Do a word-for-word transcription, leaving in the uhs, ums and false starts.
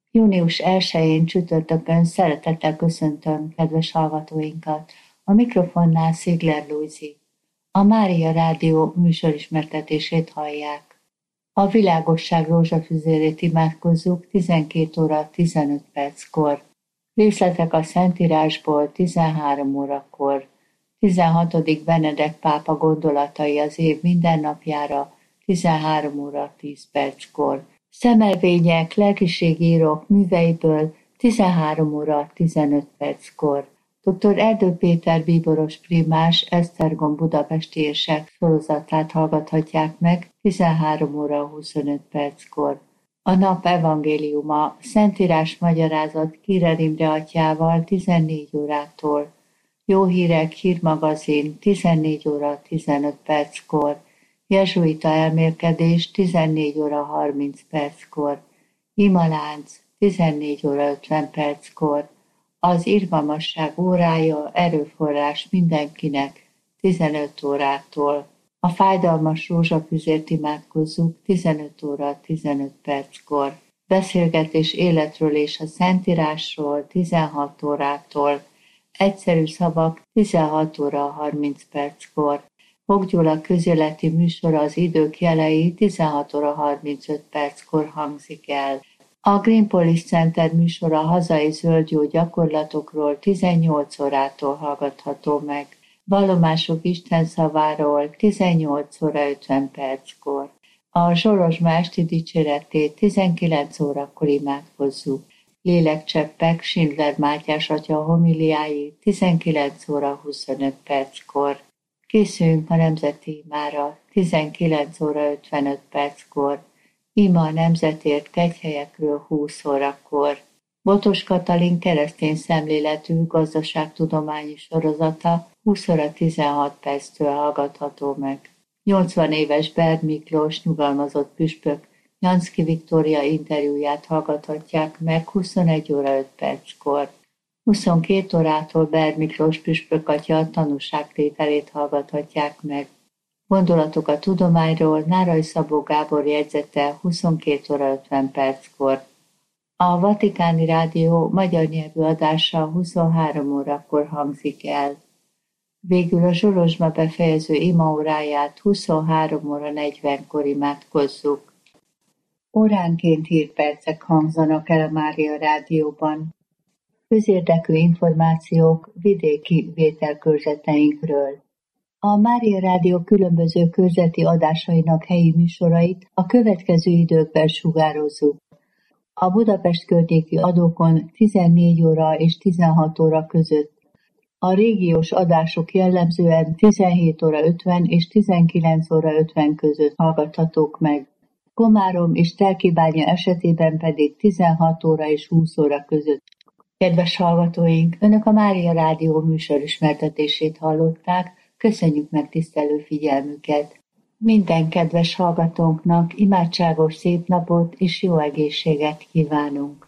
június elsején csütörtökön szeretettel köszöntöm kedves hallgatóinkat. A mikrofonnál Szigler Lujzi. A Mária Rádió műsorismertetését hallják. A világosság rózsafüzérét imádkozzuk tizenkét óra tizenöt perckor. Részletek a Szentírásból tizenhárom órakor. tizenhatodik Benedek pápa gondolatai az év mindennapjára tizenhárom óra tíz perckor. Szemelvények, lelkiségírók műveiből tizenhárom óra tizenöt perckor. doktor Erdő Péter bíboros primás Esztergom budapesti érsek sorozatát hallgathatják meg tizenhárom óra huszonöt perckor. A nap evangéliuma Szentírás magyarázat Kirer Imre atyával tizennégy órától. Jó hírek hírmagazin tizennégy óra tizenöt perckor. Jezsuita elmélkedés tizennégy óra harminc perckor. Imalánc tizennégy óra ötven perckor. Az irgalmasság órája erőforrás mindenkinek tizenöt órától. A fájdalmas rózsafüzért imádkozzuk tizenöt óra tizenöt perckor. Beszélgetés életről és a Szentírásról tizenhat órától. Egyszerű szavak tizenhat óra harminc perckor. Fok Gyula közéleti műsora Az idők jelei tizenhat óra harmincöt perckor hangzik el. A Greenpolis Center műsora hazai zöldgyó gyakorlatokról tizennyolc órától hallgatható meg. Vallomások Isten szaváról tizennyolc óra ötven perckor. A Zsorozsma esti dicséretét tizenkilenc órakor imádkozzuk. Lélekcseppek Schindler Mátyás atya homiliái tizenkilenc óra huszonöt perckor. Készüljünk a nemzeti imára tizenkilenc óra ötvenöt perckor. Ima a nemzetért kegyhelyekről húsz órakor. Botos Katalin keresztény szemléletű gazdaságtudományi sorozata húsz óra tizenhat perctől hallgatható meg. nyolcvan éves Berd Miklós nyugalmazott püspök Janszki Viktória interjúját hallgathatják meg huszonegy óra öt perckor. huszonkét órától Berd Miklós püspök atya tanúságtételét hallgathatják meg. Gondolatok a tudományról Nárai Szabó Gábor jegyzete huszonkét óra ötven perckor. A Vatikáni Rádió magyar nyelvű adása huszonhárom órakor hangzik el. Végül a Zsorozsma befejező imaóráját huszonhárom óra negyvenkor imádkozzuk. Óránként hírpercek hangzanak el a Mária Rádióban. Közérdekű információk vidéki vételkörzeteinkről. A Mária Rádió különböző körzeti adásainak helyi műsorait a következő időkben sugározzuk. A Budapest környéki adókon tizennégy óra és tizenhat óra között. A régiós adások jellemzően tizenhét óra ötven és tizenkilenc óra ötven között hallgathatók meg. Komárom és Telkibánya esetében pedig tizenhat óra és húsz óra között. Kedves hallgatóink, Önök a Mária Rádió műsorismertetését hallották, köszönjük megtisztelő figyelmüket. Minden kedves hallgatónknak imádságos szép napot és jó egészséget kívánunk.